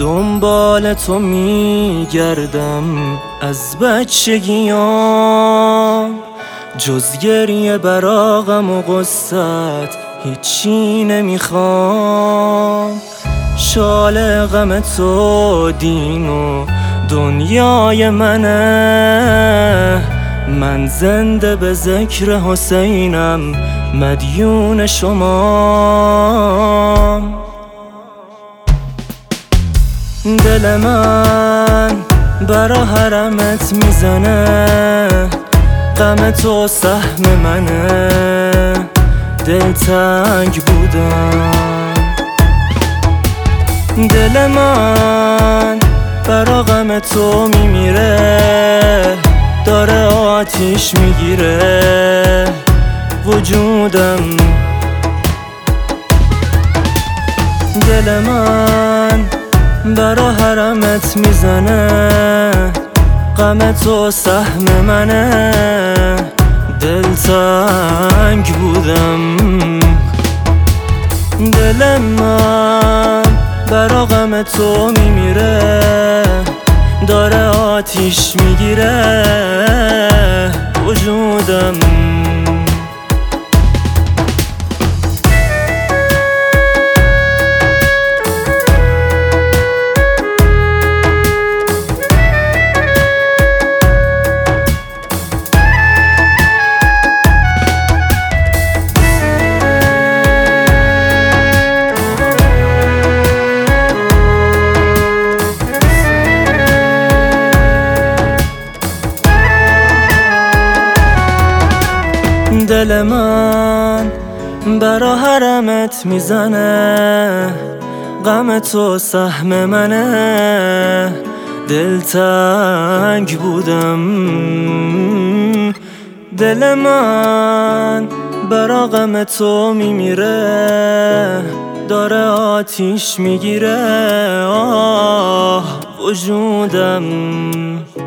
دنبال تو میگردم از بچگیام، جز گریه برا غم و غصت هیچی نمیخوام. شال غم تو دین و دنیای منه، من زنده به ذکر حسینم مدیون شمام. دل من برا حرمت میزنه، غم تو سهم منه، دلتنگ بودم. دل من برا غم تو میمیره، داره آتیش میگیره وجودم. دل من برا حرمت میزنه، غم تو سهم منه، دلتنگ بودم. دل من برا غم تو میمیره، داره آتیش میگیره وجودم. دل من برا حرمت میزنه، غم تو سهم منه، دلتنگ بودم. دل من برا غم تو میمیره، داره آتیش میگیره وجودم.